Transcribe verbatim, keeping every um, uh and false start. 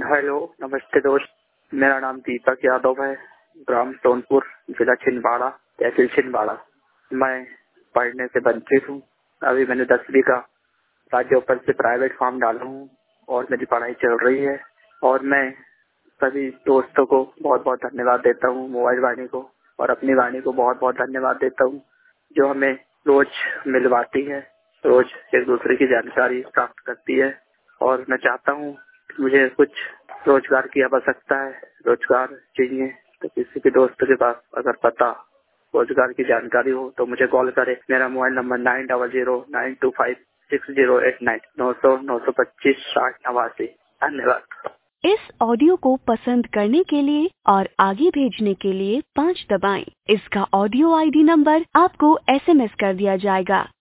Hello, नमस्ते दोस्त। मेरा नाम दीपक यादव है, ग्राम सोनपुर, जिला छिंदवाड़ा, तहसील छिंदवाड़ा। मैं पढ़ने से वंचित हूँ। अभी मैंने दसवीं का राज्योत्तर से प्राइवेट फॉर्म डाला हूँ और मेरी पढ़ाई चल रही है। और मैं सभी दोस्तों को बहुत बहुत धन्यवाद देता हूँ, मोबाइल वाणी को और अपनी वाणी को बहुत बहुत धन्यवाद देता हूँ, जो हमें रोज मिलवाती है, रोज एक दूसरे की जानकारी प्राप्त करती है। और मैं चाहता हूँ कि मुझे कुछ रोजगार की आवश्यकता है, रोजगार चाहिए, तो किसी भी दोस्त के पास अगर पता रोजगार की जानकारी हो तो मुझे कॉल करे। मेरा mobile number nine double zero nine two five six zero eight nine, नौ सौ नौ सौ पच्चीस साठ नवासी। धन्यवाद। इस ऑडियो को पसंद करने के लिए और आगे भेजने के लिए पाँच दबाएं। इसका ऑडियो आईडी नंबर आपको एसएमएस कर दिया जाएगा।